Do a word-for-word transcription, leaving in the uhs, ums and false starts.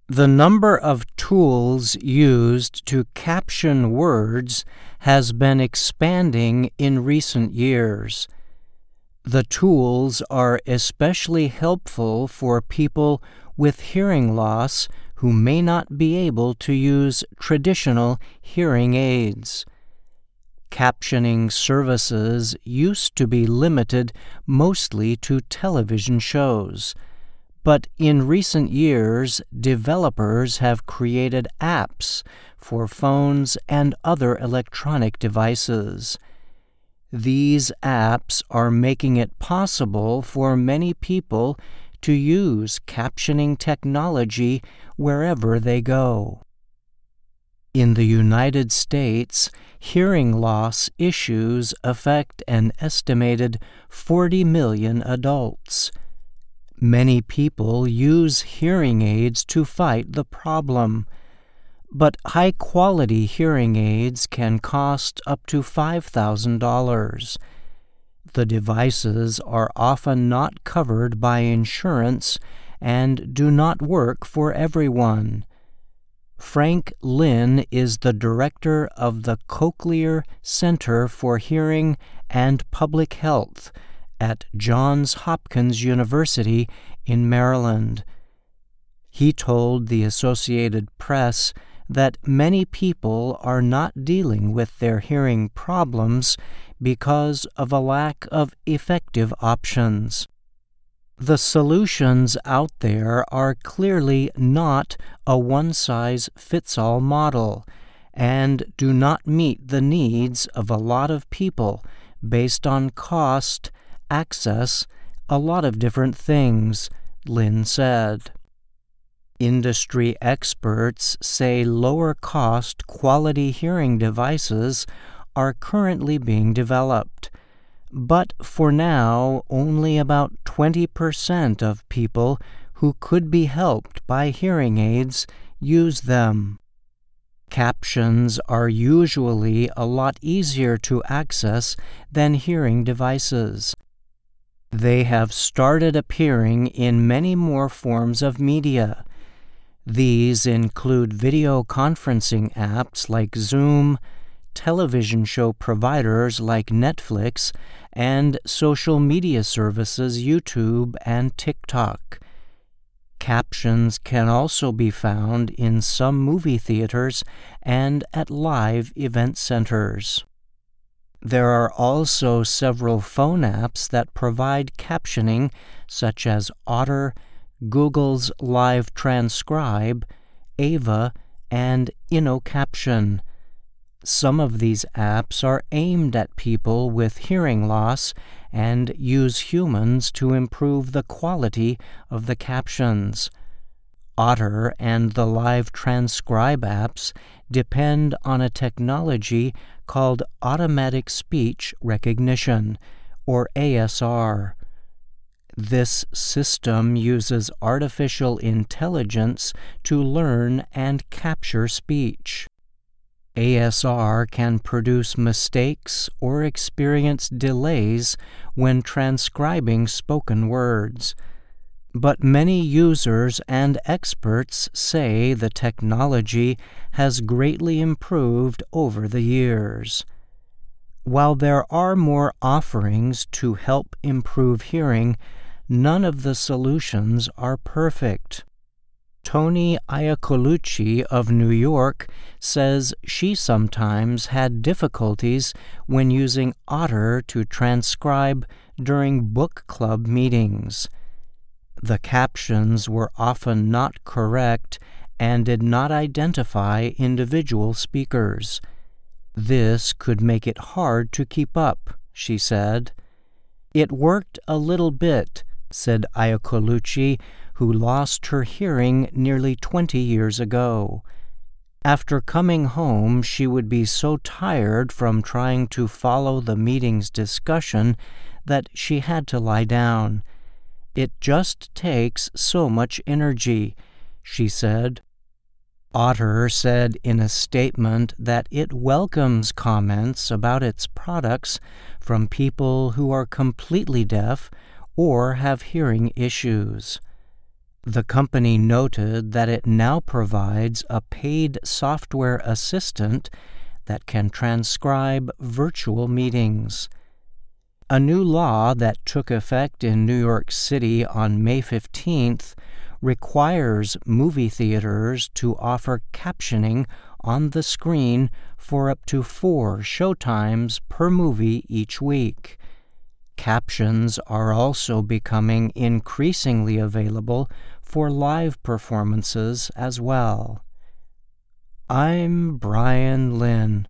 The number of tools used to caption words has been expanding in recent years. The tools are especially helpful for people with hearing loss who may not be able to use traditional hearing aids. Captioning services used to be limited mostly to television shows, but in recent years, developers have created apps for phones and other electronic devices. These apps are making it possible for many people to use captioning technology wherever they go. In the United States, hearing loss issues affect an estimated forty million adults. Many people use hearing aids to fight the problem, but high-quality hearing aids can cost up to five thousand dollars. The devices are often not covered by insurance and do not work for everyone. Frank Lin is the director of the Cochlear Center for Hearing and Public Health at Johns Hopkins University in Maryland. He told the Associated Press that many people are not dealing with their hearing problems because of a lack of effective options. The solutions out there are clearly not a one-size-fits-all model and do not meet the needs of a lot of people based on cost, access, a lot of different things, Lin said. Industry experts say lower-cost quality hearing devices are currently being developed, but for now only about twenty percent of people who could be helped by hearing aids use them. Captions are usually a lot easier to access than hearing devices. They have started appearing in many more forms of media. These include video conferencing apps like Zoom, television show providers like Netflix, and social media services YouTube and TikTok. Captions can also be found in some movie theaters and at live event centers. There are also several phone apps that provide captioning, such as Otter, Google's Live Transcribe, Ava, and InnoCaption. Some of these apps are aimed at people with hearing loss and use humans to improve the quality of the captions. Otter and the Live Transcribe apps depend on a technology called Automatic Speech Recognition, or A S R. This system uses artificial intelligence to learn and capture speech. A S R can produce mistakes or experience delays when transcribing spoken words. But many users and experts say the technology has greatly improved over the years. While there are more offerings to help improve hearing, none of the solutions are perfect. Toni Iacolucci of New York says she sometimes had difficulties when using Otter to transcribe during book club meetings. The captions were often not correct and did not identify individual speakers. This could make it hard to keep up, she said. It worked a little bit, said Iacolucci, who lost her hearing nearly twenty years ago. After coming home, she would be so tired from trying to follow the meeting's discussion that she had to lie down. It just takes so much energy, she said. Otter said in a statement that it welcomes comments about its products from people who are completely deaf or have hearing issues. The company noted that it now provides a paid software assistant that can transcribe virtual meetings. A new law that took effect in New York City on May fifteenth requires movie theaters to offer captioning on the screen for up to four showtimes per movie each week. Captions are also becoming increasingly available for live performances as well. I'm Brian Lynn.